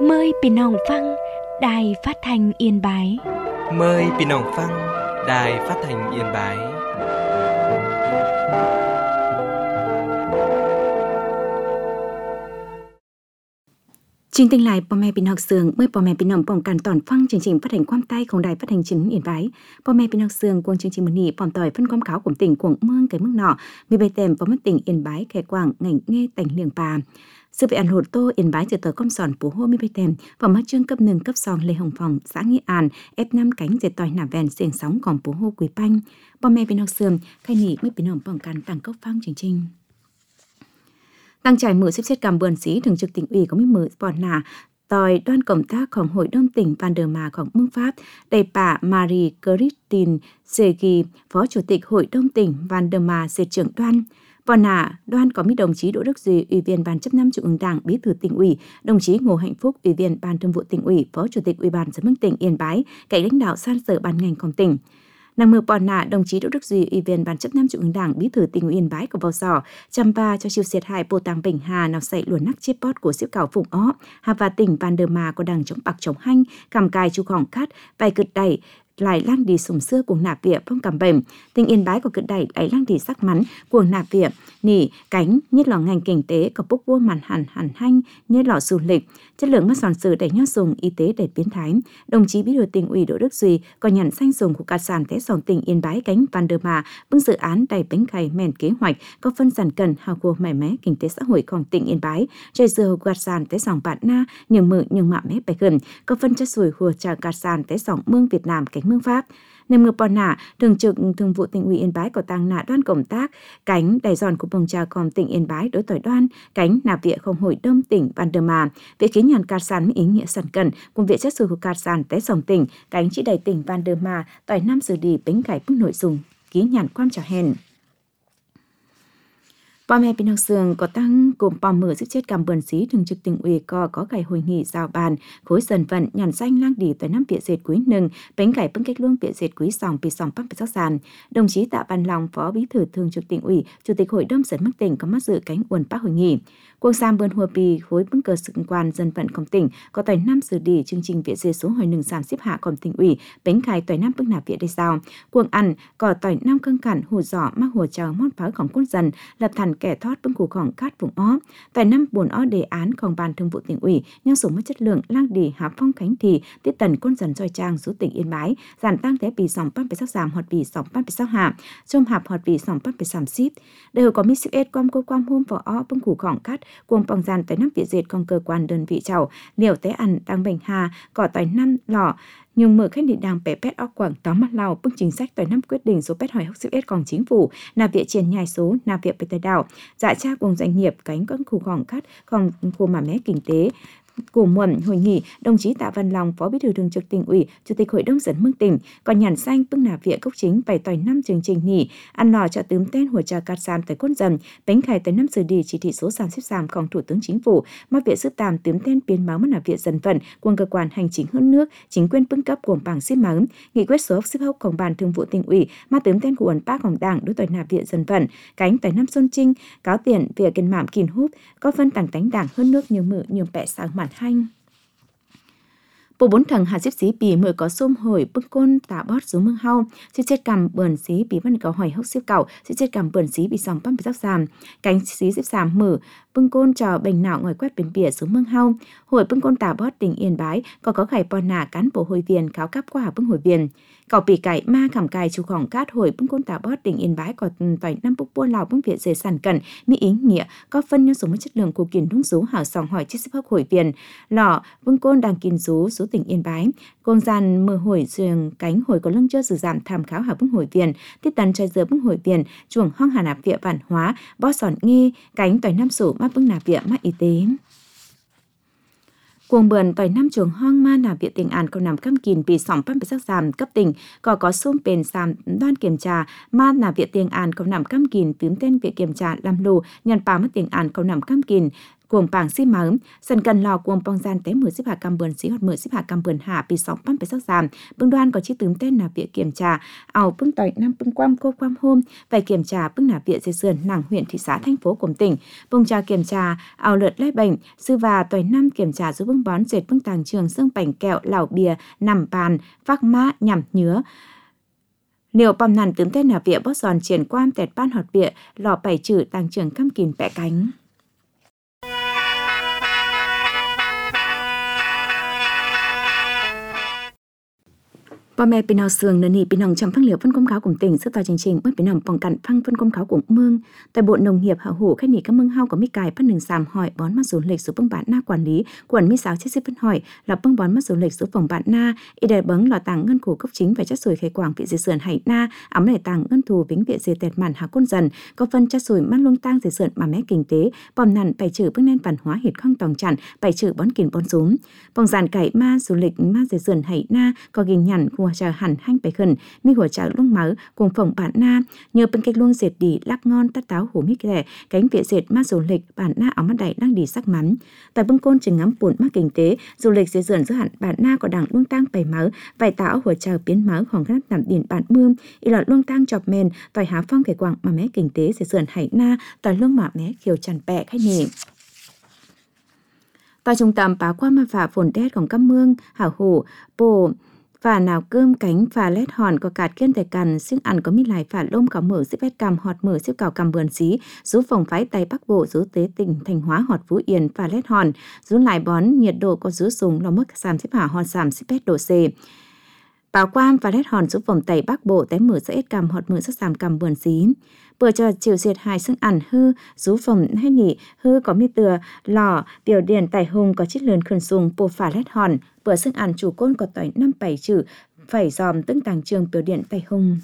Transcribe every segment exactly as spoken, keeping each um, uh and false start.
Mờiพี่น้องฟังđài phát thanh Yên Bái. Mời พี่น้องฟัง đài phát thanh Yên Bái. Chương trình lạiพ่อแม่พี่น้องเสืองเมื่อพ่อแม่พี่น้องป้องกันตอนฟังchương trình phát hànhความใต้ของđài phát thanh chính Yên Bái. พ่อแม่พี่น้องเสืองกวงchương trìnhมื้อนี้พร้อมต่อยphânความขาวของtỉnh quảngเมืองcái mức nọ, vì bài tèm và mất tỉnh Yên Bái kẻ quảng ngành nghe tỉnh liềng bà. Sự bị ảnh hưởng tô Yên Bái từ tờ công sòn phú hô mi bài tèm và mất chương cấp nâng cấp sòn Lê Hồng Phòng xã Nghĩa An ép năm cánh dệt tỏi nả vèn xiềng sóng còn phú hô Quý Panh. พ่อแม่พี่น้องเสืองkhai nỉ mớiพี่น้องป้องกันtăng cấp phang chương trình. Tăng trải mở xếp xếp cầm bườn xí thường trực tỉnh ủy có mấy mở bọn nà tòi đoan công tácของhội đông tỉnh Van der MarของMương Pháp, đầy bà Marie Christine Segi, phó chủ tịch hội đông tỉnh Van der Mar dệt trưởng đoan. Bọn nà đoan có mấy đồng chí Đỗ Đức Duy, ủy viên ban chấp năm Trung ương Đảng, bí thư tỉnh ủy, đồng chí Ngô Hạnh Phúc, ủy viên ban thường vụ tỉnh ủy, phó chủ tịch ủy ban dân mương tỉnh Yên Bái, cạnh lãnh đạo san sở ban ngànhของtỉnh. Nàng mơ bọn nà đồng chí Đỗ Đức Duy, ủy viên ban chấp năm Trung ương Đảng, bí thư tỉnh ủy Yên Bái có vào sò chăm ba cho chiêu xiết hại bộ tàng Bình Hà nào xảy luồn nắc chếp bót của xếp cảo phụng ó hà và tỉnh Van der Mar có đảng chống bạc chống hanh cầm cài chu khỏng cát vài cực đẩy lại lang đi sùng xưa cùng nạp vịa phong cầm bềm. Tỉnh Yên Bái có cực đẩy lại lang đi sắc mắn cuồng nạp vịa nỉ cánh nhất lò ngành kinh tế có bốc vua màn hẳn hẳn hanh nhất lò du lịch chất lượng mất sòn sử đẩy nhót dùng y tế đẩy biến thái. Đồng chí bí thư tỉnh ủy Đỗ Đức Duy có nhận xanh dùng của cả sản thế sòn tỉnh Yên Bái cánh Van der Mar bưng dự án đầy bánh cày mèn kế hoạch có phân sản cần hào của mẻ mé kinh tế xã hộiของtỉnh Yên Bái chơi dừa gạt sản thế sòng bạn na nhường mự nhường mạ mé bài gần có phân chất sủi hùa trà gạt sản thế sòng mương Việt Nam cánh mương Pháp. Nên mưa bọn nả, thường trực thường vụ tỉnh ủy Yên Bái có tăng nạ đoan công tác, cánh đại giòn của bồng trà còn tỉnh Yên Bái đối tỏi đoan, cánh nạp viện không hội đông tỉnh Van der Mar, viện kiến nhàn cát sàn ý nghĩa sản cần, cùng viện chất sùi của cát sàn té sòng tỉnh, cánh chỉ đầy tỉnh Van der Mar, tỏi năm xử đi bánh cải bức nội dung, ký nhàn quan trả hèn.พ่อแม่พี่น้องเสืองก็ตั้งกลุ่มปอมมือสิบเจ็ดกำเบือนสีถึงจึกติ่งอุยก็cóไก่hội nghị giao bàn khối dần vận nhàn xanh lang đi tới năm viện dệt quý nừng bánh cải bưng cách luông viện dệt quý sòng bị sòng bắc bị sắc sàn. Đồng chí Tạ Văn Long, phó bí thư thường trực tỉnh ủy, chủ tịch hội đông dân mắc tỉnh có mắt dự cánh uẩn bắc hội nghị. Quân sam bươn hùa bì khối bưng cờ sự quan dân vận công tỉnh có tỏi năm xử đi chương trình viện dệt số hồi nừng sản xếp hạ còn tỉnh ủy bánh cải tỏi năm bưng nạp viện đây sao. Quân ăn có tỏi năm cưng cản hù giỏ mắc hùa chờ mót pháoของquân dân lập thành kẻ thoát bưng củของcát vùng ó. Tại năm buồn ó đề ánของban thường vụ tỉnh ủy nhau số mất chất lượng lang đi hạp phong khánh thì tiết tần quân dân doi trang số tỉnh Yên Bái giản tăng thế bì sòng bắt bị sắc giảm hoạt bì sòng bắt bị sắc hạ trong hạp hoạt bì sòng bắt bị giảm ship đều có mít ét quam cô quam hôm vỏ ó bưng củของcát cuồng bằng giàn tới năm viện dệt còn cơ quan đơn vị chào liều té ăn tăng Bình Hà cỏ tỏi năm lò nhưng mở khách định đang bẻ pét óc quảng tóm mặt lào bức chính sách tỏi năm quyết định số pét hỏi học ét còn chính phủ nạp viện triển nhai số nạp viện bề tây đảo dạ tra cùng doanh nghiệp cánh các khu khoảng cát còn khu mà mé kinh tế của muộn hội nghị đồng chí Tạ Văn Long, phó bí thư thường trực tỉnh ủy, chủ tịch hội đông dân mương tỉnh còn nhàn xanh bưng nạp viện cốc chính bày tỏi năm chương trình nỉ ăn lò cho tướm tên hùa trà cát sàn tới quân dần bánh khai tới năm xử đi chỉ thị số sản xếp giảmของthủ tướng chính phủ mắc viện sức tàm tướm tên biến máu mất nạp viện dân vận quân cơ quan hành chính hơn nước chính quyền bưng cấp của bảng xếp máu nghị quyết số xếp hốcของban thường vụ tỉnh ủy mắc tướm tên của ẩn bácของđảng đối tỏi nạp viện dân vận cánh tỏi năm xuân trinh cáo tiền việc kiên mạm kìn húp có phân tàng tánh đảng hơn nước nhiều mự nhiều bẹ sáng mạn hanh. Bộ bốn thằng hạt xếp xí bì mười có xôm hồi bưng côn tả bót xuống mương hau xếp chết cầm bờn xí bì văn có hỏi hốc xếp cẩu xếp chết cầm bờn xí bì sòng băm bị sắc giảm cánh xí xếp giảm mở bưng côn trò bành nạo ngoài quét biển bìa xuống mương hau hồi bưng côn tả bót tỉnh Yên Bái có có khải pon nà cán bộ hồi viền kháo cắp qua bưng hồi viền cẩu bì cải ma khảm cài chú khỏng cát hồi bưng côn tả bót tỉnh Yên Bái có tỏi năm bốc buôn lào bưng viện dề sản cẩn mỹ ý nghĩa có phân nhân số mất chất lượng của kiền đúng số hảo sòng hỏi chiếc xếp hốc hồi viền lọ bưng côn đang kiên số số tỉnh Yên Bái công gian mở hồi giường cánh hồi có lưng chưa sử giảm tham khảo hà bưng hồi viền tiết tần trai dừa bưng hồi viền chuồng hoang hà nạp viện văn hóa bó sòn nghe cánh tỏi năm sổ mắc bưng nạp viện mắc y tế cuồng bờn tỏi năm chuồng hoang ma nạp viện tỉnh An còn nằm cam kìn bị sòng bắt bị sắc giảm cấp tỉnh có có xôm bền sàm đoan kiểm tra ma nạp viện tỉnh An còn nằm cam kìn tướm tên viện kiểm tra làm lù nhận pa mất tỉnh An còn nằm cam kìn cuồng bảng xí máu sân cần lò cuồng bong gian té mười xếp hạ cầm bườn xí hoặc mười xếp hạ cầm bườn hạ bị sóng bắn bị sắc giảm bưng đoan có chi tướng tên là viện kiểm tra ảo bưng tỏi năm bưng quam cô quam hôm phải kiểm tra bưng là viện dây sườn nàng huyện thị xã thành phố của tỉnh bưng trà kiểm tra ảo lợt lấy bệnh sư và tỏi năm kiểm tra giúp bưng bón dệt bưng tàng trường xương bảnh kẹo lẩu bìa nằm bàn vác mã nhằm nhứa Liệu bầm nằn tướng tên là viện bót giòn triển quan tẹt ban họt viện lò bảy chữ tàng trưởng căm kìn bẹ cánh. Bà mẹ bình nào sườn nền nỉ bình nòng chăm phăng liệu phân công cáo cùng tỉnh sức tòa chương trình mới bình nòng phòng cận phăng phân công cáo của mương tại bộ nông nghiệp hạ hủ khách nỉ các mương hao có mi cài phân đường sàm hỏi bón mắt số lịch số bưng bạn na quản lý quần mi sáu chiếc xếp phân hỏi là bưng bón mắt số lịch số phòng bạn na y đề bấng lò tàng ngân khổ cấp chính và chất sủi khai quảng vị dì sườn hải na ấm này tàng ngân thù vĩnh viện dì tẹt màn hạ côn dần có phân chất sủi mắt luông tang dì sườn mà mé kinh tế bòm nằn bảy chữ bưng nên văn hóa hiệt không tòng chặn bảy chữ bón kìn bón súm phòng giàn cải ma số lịch ma dì sườn hải na có gìn nhằn của trà hẳn hanh bảy khẩn miหัวchảo lông máu cùng phòng bạn na nhờ bên cách luông dệt đi lắc ngon tát táo hổ mi kẻ cánh viện dệt ma du lịch bạn na áo mắt đẩy đang đi sắc mắn tại bưng côn chừng ngắm buồn mắc kinh tế du lịch dễ dườn giữa hạn bạn na có đảng luông tang bảy máu vài táoหัวchảo biến máu khoảng các nằm điển bạn mương y lọt luông tang chọc mền tỏi há phong kẻ quảng mà mé kinh tế dễ dườn hải na tỏi luông mà mé khiều chằn bẹ khách nhỉ. Tại trung tâm bá qua ma phả phồn đétของcăm mương hảo hổ bồ phà nào cơm cánh phà lét hòn có cạt kiên tài cằn xương ăn có mít lại phà lôm có mở xếp vét cằm họt mở xếp cào cằm bườn xí rú phòng phái tây bắc bộ rú tế tỉnh thành hóa họt phú yên phà lét hòn rú lại bón nhiệt độ có rú súng lo mức sàm xếp hả hòn sàm xếp vét độ c báo quam phà lét hòn rú phòng tây bắc bộ té mở sẽ cằm họt mở sắc sàm cằm bườn xí bữa cho chiều diệt hai xương ăn hư rú phòng hay nhỉ hư có mi từa lò biểu điển tài hùng có chiết lườn khẩn sùng bộ phà lét hòn bữa xương ăn chủ côn có tỏi năm bảy chữ phải dòm tương tàng trường biểu điện tài hùng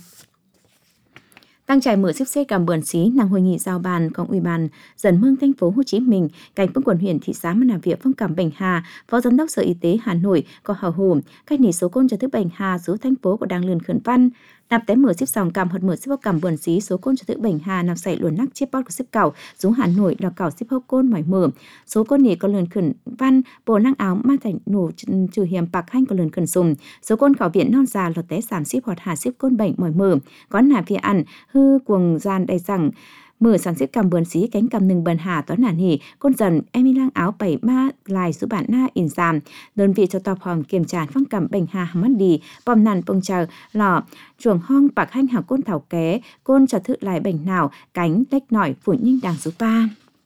tăng trải mở xếp xếp cầm bườn xí nàng hội nghị giao bànของủy ban dần mương thành phố Hồ Chí Minh cảnh phương quận huyện thị xã mà làm việc phong cảm Bình Hà phó giám đốc sở y tế Hà Nội có hào hủ cách nỉ số côn cho thứ Bình Hà số thành phố của đang lườn khẩn văn nạp té mở xếp dòng cầm hoặc mở xếp hốc cầm bườn xí số côn cho thứ Bình Hà nạp sảy luồn nắc chiếc bót của xếp cẩu xuống Hà Nội là cẩu xếp hốc côn mỏi mở số côn nỉ có lườn khẩn văn bồ năng áo ma thành nổ trừ hiểm bạc hanh có lườn khẩn sùng số côn khảo viện non già lọt té giảm xếp hoặc hà xếp côn bệnh mỏi mở có nạp phía ăn hư cuồng gian đầy rằng mở sản xếp cầm bườn xí cánh cầm nừng bần hà toán nản hỉ côn dần em lang áo bảy ma lại số bản na in giảm đơn vị cho tọp hòm kiểm tra phong cầm Bình Hà mắt đi bom nàn bông chờ lò chuồng hong bạc hanh hảo côn thảo ké côn cho thự lại bệnh nào cánh lách nỏi phủ nhinh đàng số ba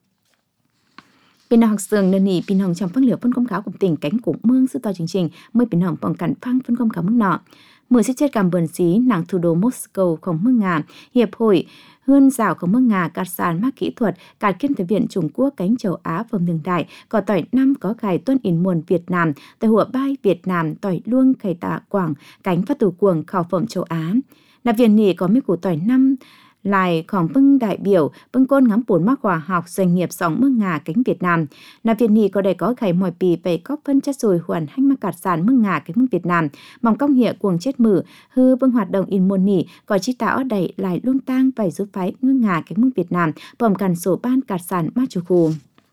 bên học sường nên nỉ bên hồng trong phân liệu phân công cáo của tỉnh cánh cũng mương sự to chương trình mới bên hồng bằng cản phăng phân công cáo mức nọ mười xếp chết cầm bườn xí nàng thủ đô Moscowของmương ngà hiệp hội Hươn rào của mương ngà cạt sàn mác kỹ thuật cạt kiên thể viện Trung Quốc cánh châu Á phẩm đường đại có tỏi năm có cài tuân in muôn Việt Nam tại hùa bay Việt Nam tỏi luông khầy tạ quảng cánh phát tù cuồng khảo phẩm châu Á nạp viện nỉ có mấy củ tỏi năm lạiของbưng đại biểu bưng côn ngắm buồn mắc hòa học doanh nghiệp sóng mương ngà cánh Việt Nam nạp viện nỉ có đầy có khải mỏi pì bày cóp phân chất rồi hoàn hanh mắc cạt sàn mương ngà cánh mương Việt Nam mong công hiệu cuồng chết mử hư bưng hoạt động in muôn nỉ có chi tạo đầy lại luông tang phải giúp phái mương ngà cánh mương Việt Nam bầm cằn sổ ban cạt sàn ma chủ khu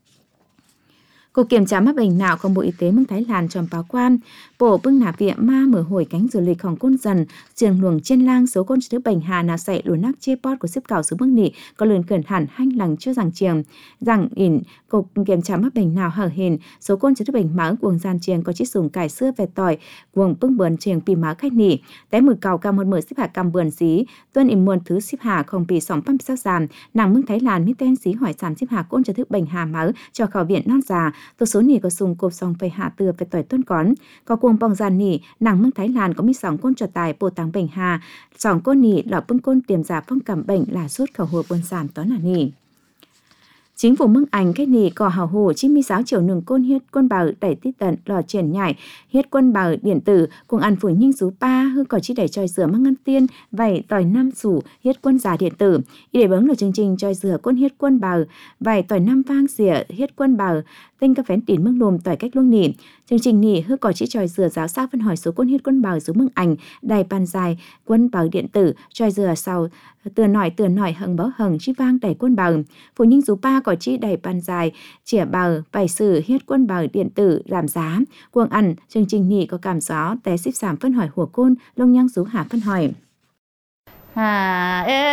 Cục kiểm tra mắc bệnh nàoของBộ Y tế mương Thái Lan trong báo quan bộ bưng nạp viện ma mở hồi cánh du lịchของcôn dần trường luồng trên lang số côn thứ Bình Hà nào sảy luồn nắc chê pot của xếp cào số mương nỉ có lườn cẩn hẳn hanh lằng chưa rằng trường rằng ỉn cục kiểm tra mắc bệnh nào hở hình số côn thứ Bình máu cuồng gian trường có chiếc sùng cải xưa về tỏi cuồng bưng bườn trường pì máu khách nỉ té mực cào cam một mở xếp hạ cam bườn xí tuân ỉn muôn thứ xếp hạ không pì sòng păm sao giảm nàng mương Thái Lan mi tên xí hỏi giảm xếp hạ côn thứ Bình Hà máu cho khảo viện non già tổ số nỉ có sùng cột sòng về hạ từa về tỏi tuân cón có cuồng bong gian nỉ nàng mương Thái Lan có mi sòng côn trò tài bộ tàng Bình Hà sòng côn nỉ lọ bưng côn tiềm giả phong cảm bệnh là suốt khẩu hùa buôn giảm toán là nỉ chính phủ mương ảnh cách nỉ cò hào hồ chín mươi sáu triệu nừng côn hiết quân bào đẩy tít tận lò triển nhảy hiết quân bào điện tử cùng ăn phủ nhinh số ba hư cò chi đẩy tròi rửa mang ngân tiên vảy tỏi năm sủ hiết quân giả điện tử y để bấm được chương trình tròi rửa quân hiết quân bào vảy tỏi năm vang rỉa hiết quân bào tinh các phén tỉn mương lùm tỏi cách luông nỉ chương trình nỉ hư cò chi tròi rửa giáo sao phân hỏi số quân hiết quân bào số mương ảnh đài bàn dài quân bào điện tử tròi rửa sau tựa nổi tựa nổi hằng báo hằng chi vang đẩy quân bào phụ nhân dù ba có chi đẩy bàn dài chỉa bào bài sử hiết quân bào điện tử giảm giá cuồng ăn chương trình nhị có cảm gió té xếp giảm phân hỏi hùa côn lông nhang rú hạ phân hỏi hà ê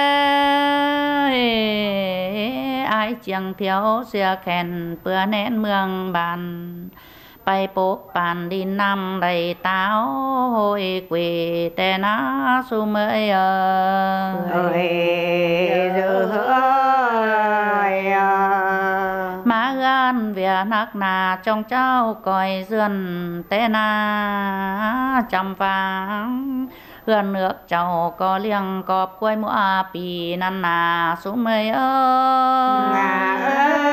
ai chẳng thiếu xưa khen bữa nén mương bàn bay bốc bàn đi năm đầy táo hồi quỳ tè ná su mới ơi má gan về nắc nà trong cháu còi dườn tè ná chăm vàng hương nước cháu có liêng cọp quay mũa pì năn nà su mới ơi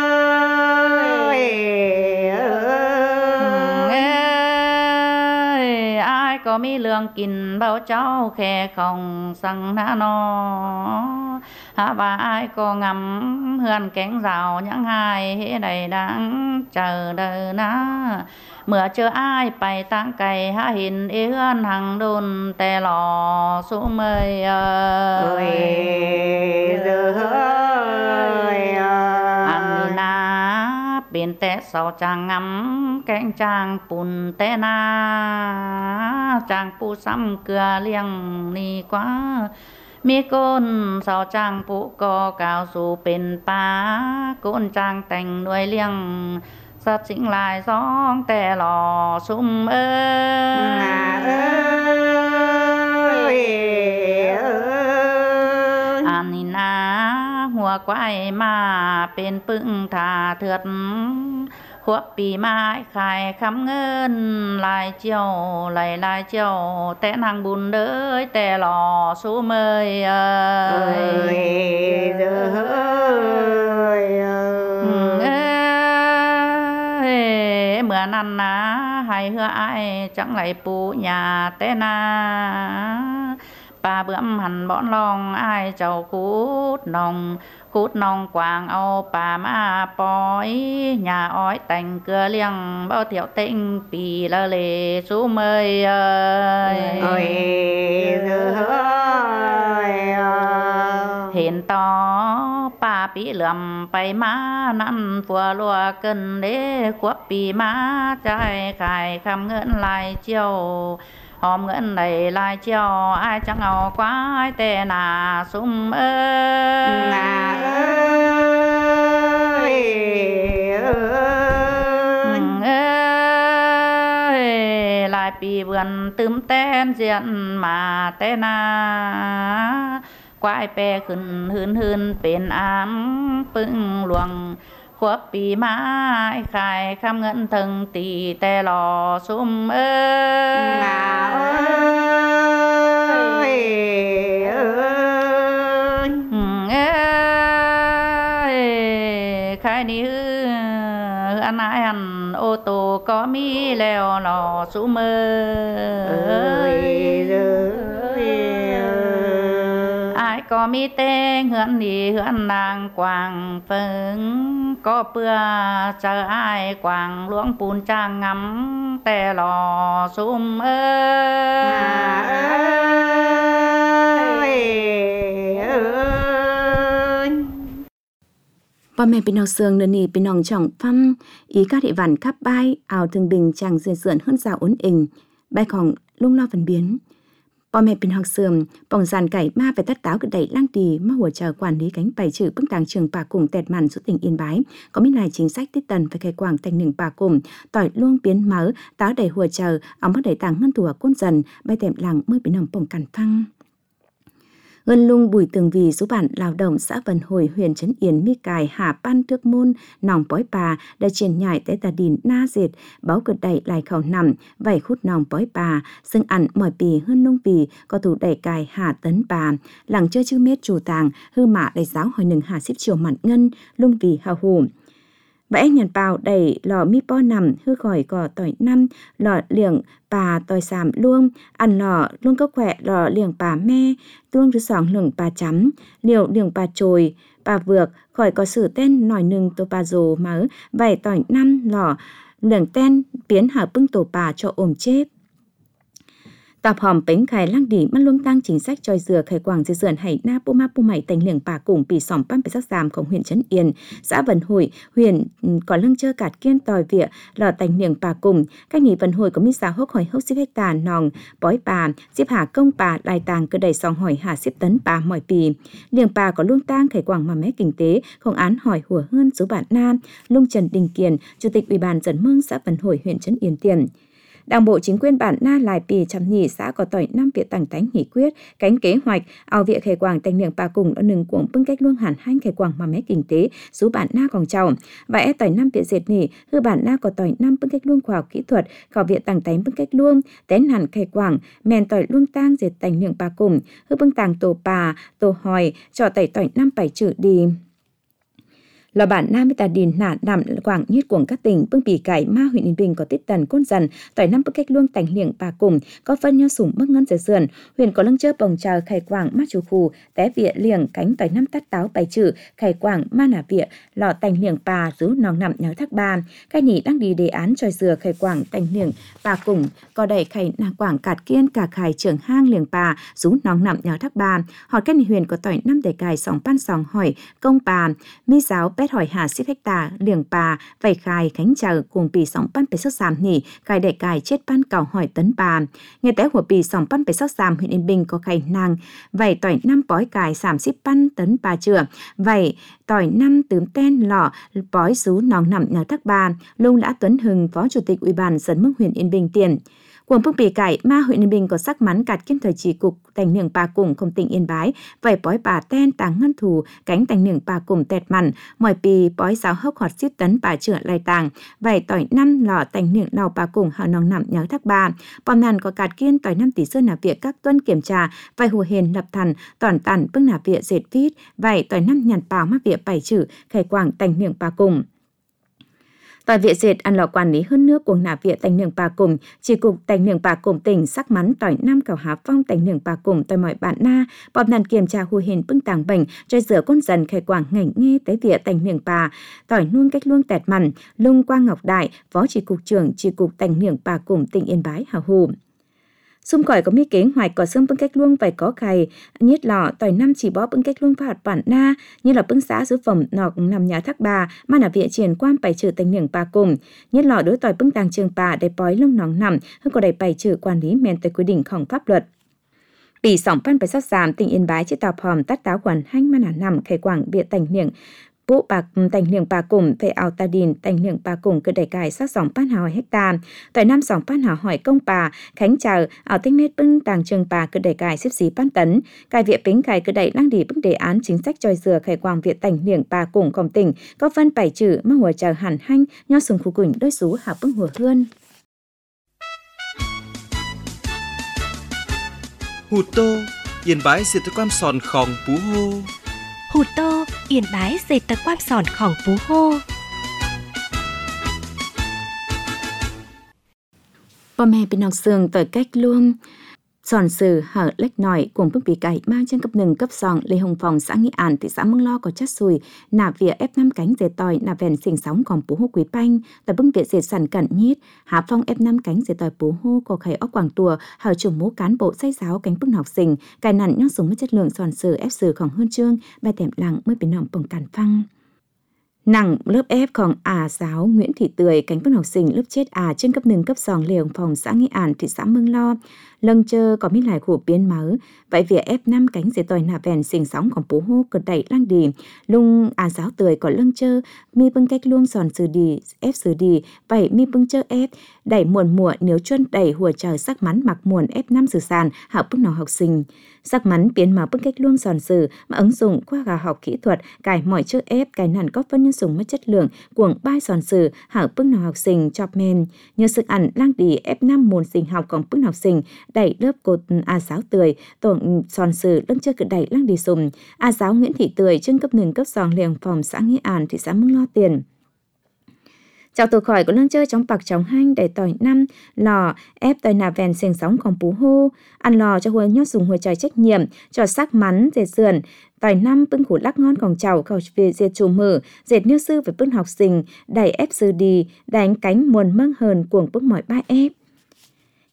có mi lương kín bao cháu khe không sang ná nó hả và ai có ngắm hườn cánh rào những hai hễ đầy đang chờ đợi ná mưa chưa ai bay tăng cày hả hình yên hằng đôn tè lò số mây ơi anh na bên té sau chàng ngắm cánh chàng bùn té na chàng pu xăm cửa liêng ni quá mi côn sau chàng pu có cao su bên pa côn chàng thành nuôi liêng sắp sinh lại gióng té lò sum ơi anh naหัวควายมาเป็นปึ้งทาเถือดหัวปีไม้ขายคำเงินลายเจียวไหลลายเจียวแต่นางบุญเด้อแต่หล่อสู้เมยเอ้ยเด้อเอ้ยเมื่อนั้นนะให้เฮือไอจังไหลปูหญ้าแต่นาbà bướm hẳn bọn lòng ai cháu cút nòng cút nòng quàng âu bà ma bói nhà ói tành cửa liêng bao thiểu tinh bì lơ lề chú mơi ơi ơi hiện to bà bị lượm bay má năn phùa lùa cần đế quốc bì má trai khai khăm ngưỡng lại chiều hòm ngưỡng đầy lại chiều ai chẳng ngầu quá ai tè nà sum ơi nà ơi lại bì vườn tươm tên diện mà tè nà quái bè khẩn hươn hươn bên ám pưng luồngควบปีไม้ขายคำเงินถึงตีแต่หล่อซุ่มเอ้ยเอ้ยเอ้ยขายนี่อันไหนอันโอโตก็มีแล้วหล่อซุ่มเอ้ยก็มีเต้งเหือนดีเหือนนางกวางเฟิงก็เปื่อเจออ้ายกวางหลวงปูนจางงำแต่หล่อซุ่มเอ้ยพ่อแม่พี่น้องเสืองเดินหนีพี่น้องจ่องฟั่มý các địa bàn khắp bay ảo thường bình chàng duyên sườn hơn rào ổn ỉnh bayของlung lo phần biếnพ่อแม่พี่น้องเสืองปองsàn cải ma phải tất táo cứ đẩy lang tì mà hỗ trợ quản lý cánh bài trừ bức tàng trường bà cùng tẹt màn xuất tỉnh Yên Bái có mấy này chính sách tiết tần phải khai quảng thành nừng bà cùng tỏi luông biến máu táo đầy hỗ trợ ống bắt đẩy tàng ngân thủa côn dần bay tẹm làng mới bị nồng bồng cằn phăng Ngân lung bùi tường vì số bản lao động xã Vân Hồi huyện Trấn Yên mi cài hạ ban trước môn nòng bói bà đã triển nhảy tới tà đìn na dệt báo cực đẩy lại khẩu nằm vảy khút nòng bói bà xưng ẩn mỏi bì hơn nông bì có thủ đẩy cài hạ tấn bà làng chơi chữ mết chủ tàng hư mạ đầy giáo hồi nừng hạ xếp chiều mặn ngân lung vì hào hù bà anh nhận bào đẩy lò mi po nằm hư khỏi cỏ tỏi năm lò liệng bà tỏi sàm luông ăn lò luông có khỏe lò liệng bà me luông thứ sòng lửng bà chấm liều liệng bà trồi bà vượt khỏi có sử tên nòi nừng tô bà rồ mớ vảy tỏi năm lò liệng tên biến hạ bưng tổ bà cho ổm chếp Tạp hòm bánh khai lăng đỉ mắt luông tăng chính sách tròi dừa khai quảng dây dườn hải na pu ma pu mày tành liềng bà cùng bì sỏm pan bì sắc giảmของhuyện Trấn Yên, xã Vân Hội, huyện có lưng chơ cạt kiên tòi vịa lò tành liềng bà cùng. Cách ní Vân Hội có mi xã hốc hỏi hốc xíp hecta nòng bói bà, xíp hà công bà lai tàng cơ đầy sòng hỏi hà xíp tấn bà mỏi bì. Liềng bà có luông tăng khai quảng mà mé kinh tế, không án hỏi hùa hơn số bạn nam, Lung Trần Đình Kiền, Chủ tịch Ủy ban Dân Mương xã Vân Hội, huyện Trấn Yên tiền. Đảng bộ chính quyền bản na lại pì chăm nhì xã có tỏi năm viện tảng tánh nghị quyết cánh kế hoạch ao viện khai quảng tành niệm bà cùng ở nừng cuồng bưng cách luông hẳn hanh khai quảng mà mé kinh tế số bản na còn chào và e tỏi năm viện dệt nỉ hư bản na có tỏi năm bưng cách luông khoa học kỹ thuật khảo viện tảng tánh bưng cách luông tén hẳn khai quảng mèn tỏi luông tang dệt tành niệm bà cùng hư bưng tàng tổ bà tổ hòi cho tỏi tỏi năm bảy chữ đi. Là bản Nam Mê Tà Đình nả nằm quảng nhiết cuồng các tỉnh bưng bì cải ma huyện Yên Bình có tít tần côn dần tỏi năm bức cách luông tành liệng bà cùng có phân nho sủng mức ngân dở sườn huyện có lưng chơ bồng trào khai quảng ma chủ phù té vịa liềng cánh tỏi năm tát táo bài trừ khai quảng ma nả vịa lọ tành liệng bà rú nòng nằm nhớ thác ba cái nhỉ đang đi đề án tròi dừa khai quảng tành liệng bà cùng có đẩy khai nà quảng cạt kiên cả khai trưởng hang liềng bà rú nòng nằm nhớ thác ba họ cái nhỉ huyện có tỏi năm để cài sòng pan sòng hỏi công bà mi giáo pét hỏi hà xíp hecta liềng bà vầy khai khánh chờ cùng bì sòng pan bể sắc giảm nhỉ khai để cài chết pan cào hỏi tấn bà nghe té của bì sòng pan bể sắc giảm huyện Yên Bình có khai nàng vầy tỏi năm bói cài giảm xíp pan tấn bà chừa vầy tỏi năm tướm ten lọ bói sú nòng nằm nhờ thác bà Lung Lã Tuấn Hưng phó chủ tịch Ủy ban Dân Mương huyện Yên Bình tiền. Quần bưng bì cải ma huyện Yên Bình có sắc mắn cạt kiên thời chỉ cục tành niềng bà cùng không tỉnh Yên Bái vầy bói bà ten tàng ngân thù cánh tành niềng bà cùng tẹt mặn mỏi bì bói giáo hốc hoạt xíp tấn bà chữa lai tàng vầy tỏi năm lọ tành niềng lò bà cùng hào nòng nằm nhớ thác bà bom nàn có cạt kiên tỏi năm tỷ sơn nà việc các tuân kiểm tra vầy hùa hền lập thần toàn tản bưng nà việc dệt vít vầy tỏi năm nhằn bào mắc việc bảy chữ khai quảng tành niềng bà cùng. Tỏi viện dệt ăn lò quản lý hơn nước cuồng nả viện tành niềng bà cùng chỉ cục tành niềng bà cùng tỉnh sắc mắn tỏi năm cào há phong tành niềng bà cùng tỏi mọi bạn na bọp nàn kiểm tra hù hền bưng tàng bệnh chơi rửa côn dần khai quảng ngành nghe tới viện tành niềng bà tỏi nuông cách luông tẹt mặn Lung Quang Ngọc Đại phó chỉ cục trưởng chỉ cục tành niềng bà cùng tỉnh Yên Bái hào hù. Xung cỏi có mi kế hoạch có xương bưng cách luông phải có khai nhiết lọ tỏi năm chỉ bó bưng cách luông phạt bản na như là bưng xã giữ phẩm nọc nằm nhà thác bà mà là viện triển quan bài trừ tành niềng bà cùng nhiết lọ đối tỏi bưng tàng trường bà để bói lưng nòng nằm hơn có đầy bài trừ quản lý men tới quy địnhของpháp luật. Bì sỏng pan bài sát giảm tỉnh Yên Bái chỉ tạp hòm tát táo quản hanh mà là nằm khai quảng viện tành niềng bộ bạc tành niềng bà cùng về ảo ta đình tành niềng bà cùng cơ đẩy cài sát sòng pan hào hecta tại năm sòng pan hào hỏi công bà khánh chờ ảo tinh mét bưng tàng trường bà cơ đẩy cài xếp xí pan tấn cài viện bính cài cơ đẩy đang đi bưng đề án chính sách tròi dừa khai quảng viện tành niềng bà cùng công tỉnh có phân bảy chữ mà hùa chờ hẳn hanh nho sùng khu quỳnh đôi sú hạ bưng hùa hươn. Hụt tô Yên Bái diệt tới quan sòn khòng pú hô Hụt tô Yên Bái dệt tờ quan sòn khòng phú hô. Bò mẹ bên nọc sườn tỏi cách luôn sòn sử hở lách nổi cùng bức bì cải mang trên cấp hนึ่งcấp sòng Lê Hồng Phòng xã Nghị An thị xã Mương Lo có chất sùi nà vỉa ép năm cánh dệt tỏi nà vèn xình sóng còn pú hô quý panh tại bưng viện dệt sản cẩn nhít hạ phong ép năm cánh dệt tỏi pú hô có khải óc quảng tùa hở chủ mố cán bộ xây giáo cánh bưng học sinh cài nặn nhóc súng mất chất lượng sòn sử ép sửของhơn chương bài tẻm lặng mới bên nòng bồng cản phăng. Nặng lớp épของà giáo Nguyễn Thị Tươi cánh bưng học sinh lớp chết à trên cấp hนึ่งcấp sòng Lê Hồng Phòng xã Nghị An thị xã Mương Lo lâng chơ có mi lại khổ biến máu vậy việc ép năm cánh dệt tỏi nà vèn xình sóngของpú hô cực đẩy lang đi Lung à giáo Tươi có lâng chơ mi bưng cách luông sòn sử đi ép sử đi vậy mi bưng chơ ép đẩy muộn muộn nếu chuân đẩy hùa chờ sắc mắn mặc muộn ép năm sử sàn hạ bưng nào học sinh sắc mắn biến máu bưng cách luông sòn sử mà ứng dụng qua gà học kỹ thuật cài mọi chơ ép cài nản có phân nhân dùng mất chất lượng cuồng bai sòn sử hạ bưng nào học sinh chọc men nhờ sự ảnh lang đi ép năm môn sinh học còn bưng học sinh đẩy lớp cột à giáo Tươi tổng sòn sử lưng chơi cự đẩy lăng đi sùm à giáo Nguyễn Thị Tươi trên cấp hนึ่งcấp sòng Lê Hồng Phòng xã Nghị An thị xã Mương Lo tiền. Chào từ khỏi của lưng chơi trong bạc trong hanh đẩy tỏi năm lò ép tỏi nà vèn xình sóngของpú hô ăn lò cho hùa nhót dùng hùa trời trách nhiệm cho sắc mắn dệt sườn tỏi năm bưng củ lắc ngonของchào khẩu về dệt chủ mở dệt như sư về bưng học sinh đẩy ép sư đi đánh cánh muôn măng hờn cuồng bưng mọi ba ép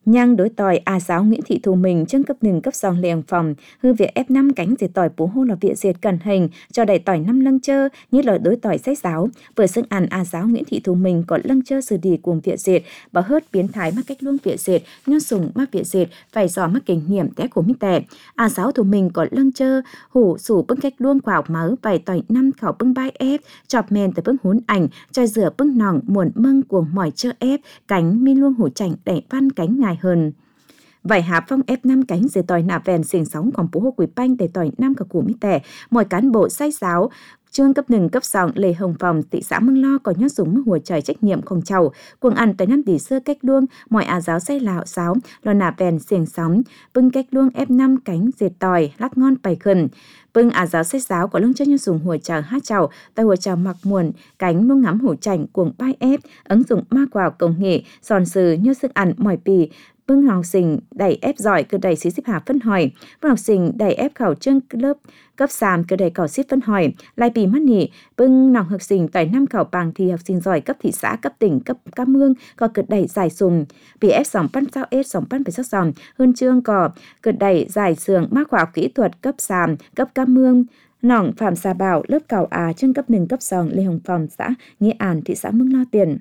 nhang đối tỏi à giáo Nguyễn Thị Thu Mình chân cấp hนึ่งcấp sòng lèng phòng hư việc ép năm cánh dệt tỏi bố hô là việc dệt cẩn hình cho đầy tỏi năm lăng chơ như lời đối tỏi sách giáo vừa xưng ăn à giáo Nguyễn Thị Thu Mình có lăng chơ xử đi cùng việc dệt bảo hớt biến thái mắc cách luôn việc dệt nhon sùng mắc việc dệt phải dò mắc kinh nghiệm té của mít tẻ à giáo Thu Mình có lăng chơ hủ sủ bưng cách luôn quảo máu vài tỏi năm khảo bưng bai ép chọc men từ bưng hún ảnh cho rửa bưng nòng muộn mâng của mỏi chơ ép cánh mi luôn hủ chảnh đẩy văn cánh ngài hơn vải hạp phong ép năm cánh dệt tỏi nạ vèn xiềng sóng còn bố hô quỷ banh để tỏi năm cả củ mít tẻ mọi cán bộ sai giáo trương cấp hนึ่งcấp sòng Lê Hồng Phòng thị xã Mương Lo có nhót súng hùa trời trách nhiệm không chầu cuồng ăn tới năm tỷ xưa cách luông mọi à giáo say lạo sáo lo nạ vèn xiềng sóng bưng cách luông ép năm cánh dệt tỏi lắc ngon bày khẩn bưng à giáo sách giáo có lưng chân như dùng hùa trào hát chầu tay hùa trào mặc muộn cánh luôn ngắm hủ chảnh cuồng bai ép ứng dụng ma quào công nghệ giòn sừ như sức ăn mỏi pì bưng học sinh đẩy ép giỏi cứ đẩy xí xếp hạ phân hỏi bưng học sinh đẩy ép khảo trương lớp cấp sàm cứ đẩy khảo xếp phân hỏi lại bì mắt nỉ bưng nòng học sinh tỏi năm khảo bằng thì học sinh giỏi cấp thị xã cấp tỉnh cấp cam mương có cứ đẩy giải sùng bị ép sòng pan sao ép sòng pan phải sắc sòng hơn trương có cứ đẩy giải sường ma khoa học kỹ thuật cấp sàm cấp cam mương nòng phạm xà bảo lớp khảo à trương cấp hนึ่งcấp sòng Lê Hồng Phòng xã Nghĩa An thị xã Mương Lo tiền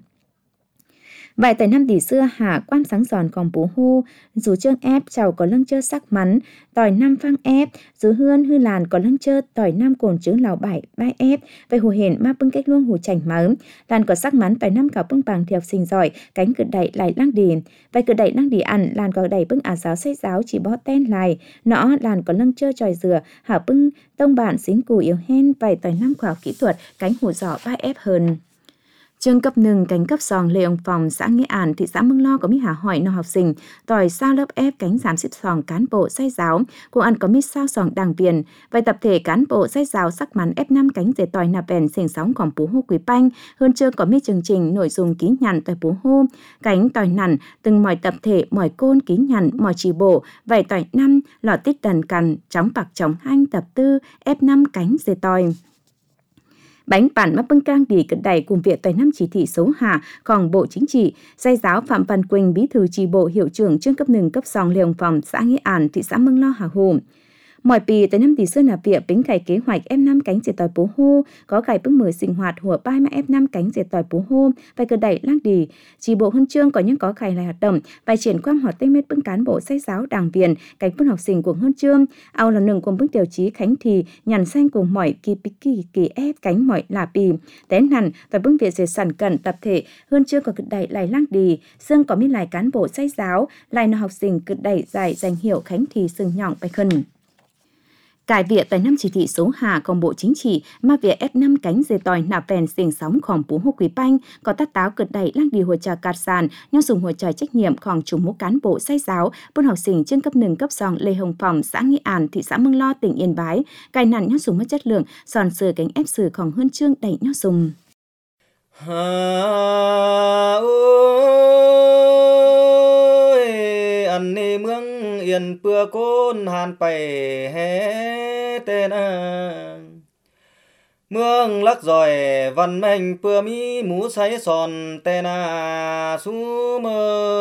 vài tại năm tỷ xưa hạ quan sáng giòn còn bố hô dù trương ép chầu có lăng chơ sắc mắn tỏi năm phang ép dù hươn hư làn có lăng chơ tỏi năm cồn trứng lào bảy bai ép về hồ hển ma bưng cách luôn hồ chảnh máu làn có sắc mắn tỏi năm cảo bưng bằng thì học sinh giỏi cánh cự đẩy lại lăng đì vài cự đẩy lăng đì ăn làn có đẩy bưng à giáo sách giáo chỉ bó ten lại nọ làn có lăng chơ tròi dừa hạ bưng tông bản xính củ yếu hen vài tỏi năm khoa kỹ thuật cánh hồ giỏ bai ép hơn trương cấp hนึ่งcánh cấp sòng Lê Ông Phòng xã Nghĩa An thị xã Mương Lo có mít hà hỏi no học sinh tỏi sao lớp ép cánh giảm xếp sòng cán bộ sai giáo cùng ăn có mít sao sòng đảng viên vài tập thể cán bộ sai giáo sắc mắn ép năm cánh dệt tỏi nạp bèn xiềng sóng còn bố hô quý banh hơn chưa có mít chương trình nội dung ký nhằn tỏi bố hô cánh tỏi nằn từng mọi tập thể mọi côn ký nhằn mọi chỉ bộ vài tỏi năm lọ tít đần cằn chóng bạc chóng hanh tập tư ép năm cánh dệt tỏi bánh bản mắc bưng cang đi cận đẩy cùng việc tại năm chỉ thị số hạ còn bộ chính trị sai giáo Phạm Văn Quỳnh bí thư chi bộ hiệu trưởng trương cấp hนึ่งcấp sòng Lê Hồng Phòng xã Nghĩa An thị xã Mương Lo Hà Hồ mọi pì tới năm tỷ xưa là việc bính cải kế hoạch ép năm cánh dệt tỏi bố hô có cải bưng mười sinh hoạt hùa bai mà ép năm cánh dệt tỏi bố hô phải cờ đẩy lang đi chi bộ huân chương có những có cải lại hoạt động phải triển quan hoạt tây mết bưng cán bộ sách giáo đảng viên cánh phân học sinh của huân chương ao là nương cùng bưng tiêu chí khánh thì nhằn xanh cùng mọi kỳ kỳ kỳ ép cánh mọi là pì tén hẳn và bưng việc dệt sản cẩn tập thể huân chương có cờ đẩy lại lang đi xương có biết lại cán bộ sách giáo lại là học sinh cờ đẩy giải danh hiệu khánh thì sừng nhọn bài khẩn cải việc tại năm chỉ thị số hạ còn bộ chính trị mà việc ép năm cánh dệt tỏi nạp vèn xiềng sóng khoảng bố hô quý banh có tát táo cực đẩy lăng đi hồ trà cạt sàn nhau dùng hồ trà trách nhiệm khoảng chủ mũ cán bộ sai giáo buôn học sinh trên cấp hนึ่งcấp sòng Lê Hồng Phòng xã Nghĩa An thị xã Mương Lo tỉnh Yên Bái cài nặn nhau dùng mất chất lượng sòn sờ cánh ép sử khoảng hơn chương đẩy nhau dùng อันนี้เมืองเอียนเปือโกนหานไปแฮเตนาเมืองลักจอยวันแม่งเปือมีหมูใสซอนเตนาสูเมอ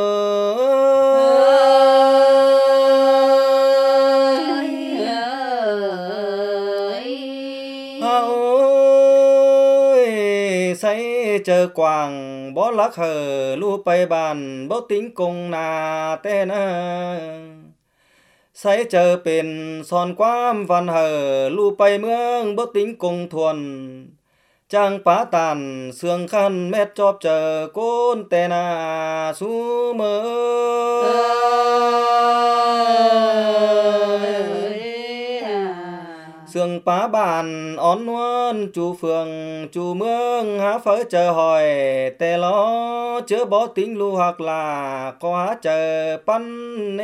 ใส่เจอกวางบ่ลักเหอลู่ไปบ้านบ่ติ้งกงนาแต่นาใส่เจอเป็นสอนความวันเหอลู่ไปเมืองบ่ติ้งกงทวนจังปาตันเสืองคันแม่จอบเจอโกนแต่นาสูเมอเสืองป้าบานอ่อนนวลจูเฟืองจูเมืองหาเฟอเจอหอยแต่ล้อเจอบ่ติ้งลูหักลาก็หาเจอปั้นเน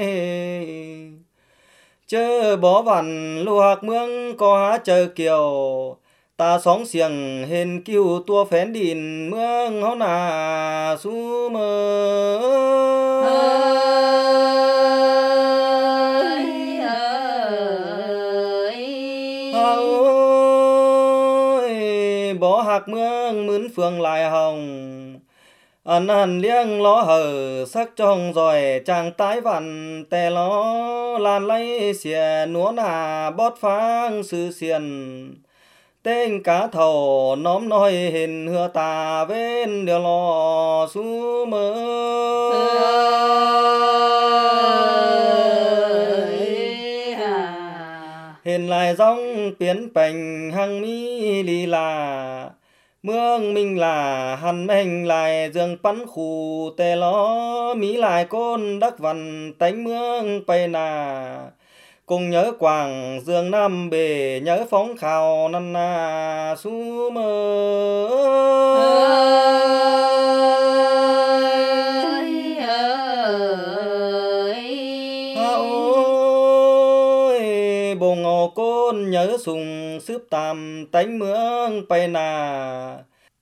เจอบ่วันลูหักเมืองก็หาเจอเกี่ยวตาสองเสียงเห็นกิ้วตัวแฝนดินเมืองเฮานาสูเมอบ่หักเมืองหมื่นเฟืองลายหอง ăn ăn liêng ló hở sắc trong rồi chàng tái vặn tè ló lan lấy xìa núa nà bót phang sư xiền tên cá thầu nóm nói hình hừa tà bên điều lò su mơ hình lại dòng biến bành hăng mi lì là mương mình là hằn mình lại dương bắn khu tê ló mỹ lại côn đắc văn tánh mương bay nà cùng nhớ quảng dương nam bể nhớ phóng khảo năn na su mơ bồ ngô côn nhớ sùng sướp tam tánh mương bay nà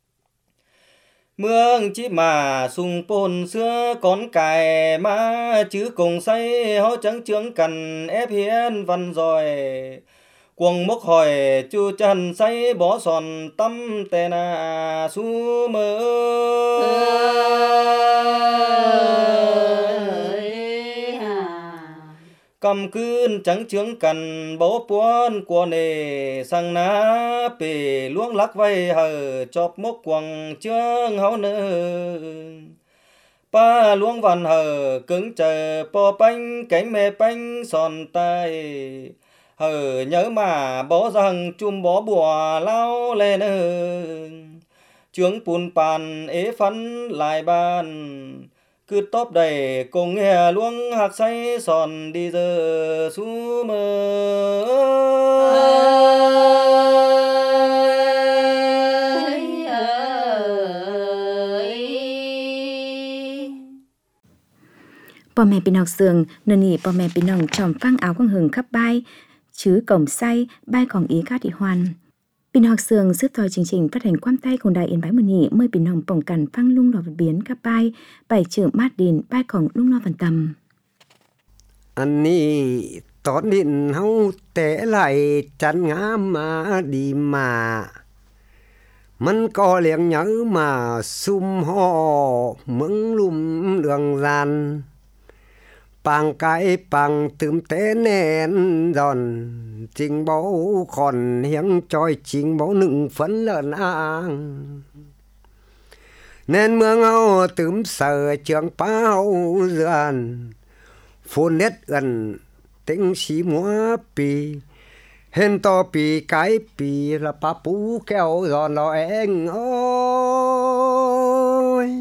mương chỉ mà sùng pôn xưa con cài má chứ cùng say hó trắng trướng cần ép hiến văn rồi cuồng mốc hỏi chu chân say bó sòn tâm tè na su mơ cầm cươn trắng trướng cần bố puôn của nề sang ná bể luống lắc vây hờ chọp mốc quăng trướng háo nơ pa luống văn hờ cứng chờ po bánh cánh mê bánh sòn tay hờ nhớ mà bó rằng chum bó bùa lao lên ơ trướng pun pan ế phấn lại bàn cứ tóp đầy cùng nghe luống hạc say sòn đi giờ su mơ bò mẹ bình học sườn nền nhị bò mẹ bình nòng tròm phang áo quang hừng khắp bay chứ cổng say bay còn ý các thị hoàn bình học sườn giúp thoi chương trình phát hành quam tay cùng đài yên bái mùa nhị mời bình nòng bổng cằn phang lung lò vật biến khắp bay bảy trưởng mát đền bay còn lung lo phần tầm anh ni tón điện hau té lại chắn ngã mà đi mà mình có liền nhớ mà sum ho mững lùm đường gian bằng cái bằng tươm té nén giòn chính báu còn hiếng trôi chính báu nựng phấn lợn ang nên mương áo tươm sờ trường bao dườn phun nét gần tính xí múa pì hên to pì cái pì là pa pú kéo giòn lo anh ôi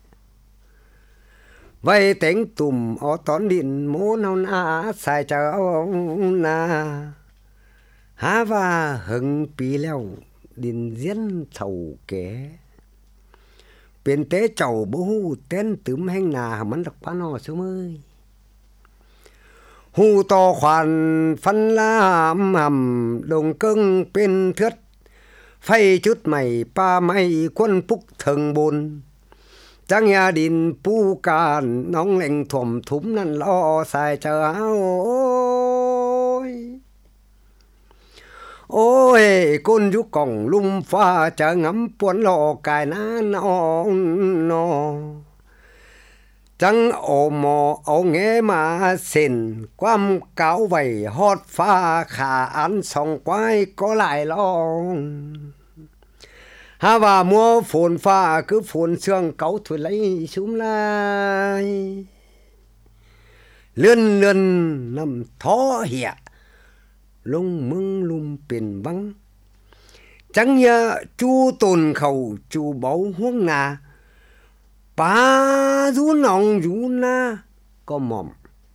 vậy tính tùm ở tón điện mố nào na xài chờ ông na há và hừng pì leo điện diễn thầu kế bên tế chầu bố hù tên tướm hành nà mắn đặc phá nò sớm ơi hù to khoản phân làm hầm đồng cưng bên thướt phay chút mày pa mày quân phúc thường bồn chẳng nhà đình pu càn nóng lạnh thòm thúm năn lo xài chờ áo ôi ôi con chú còng lum pha chờ ngắm buồn lò cài ná nó nó chẳng ổ mò ổ nghe mà xin quam cáo vầy hót pha khả án xong quái có lại lo ha và mua phồn pha cứ phồn xương cáu thôi lấy xuống lại lươn lươn nằm thó hẹ lông mưng lùm biển vắng chẳng nhớ chu tồn khẩu chu báu huống nà ba rú nòng rú na có mỏm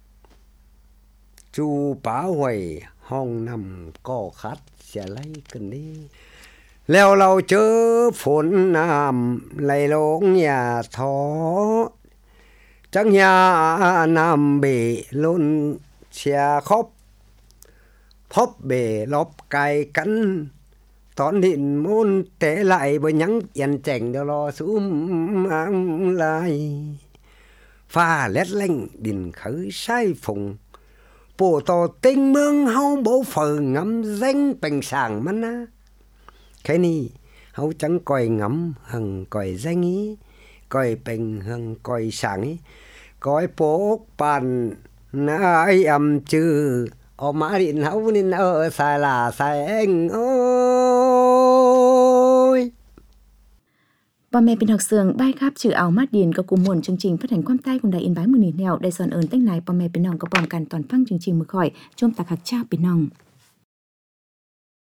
chu bá huầy hong nằm có khát sẽ lấy cần đi leo lâu chớ phồn nam lấy lông nhà thó chẳng nhà nam bể luôn xe khóc phóp bể lóp cài cắn tón điện môn té lại bởi nhắn yên chảnh đó lo xuống lại pha lét lanh đình khởi sai phùng bồ tò tinh mương hâu bố phờ ngắm danh bành sàng mắt á cái này hâu chẳng coi ngắm hằng coi danh ý ก้อยเป็นเฮืองก้อยสังก้อยโป๊กปั่นนายอำจือออกมาดินเฮานี่เออสายลาแสงโอ้ยพ่อแม่เป็นhọc sường bài khắp chữ áo mát điền có cùng muộn chương trình phát hành quam tay cùng đài yên bái mười nỉ nèo đại sòn ơn tách nàyพ่อแม่เป็นน้องก็พร้อมกันตอนฟังchương trìnhมือข่อยชมตาคักเจ้าเป็นน้อง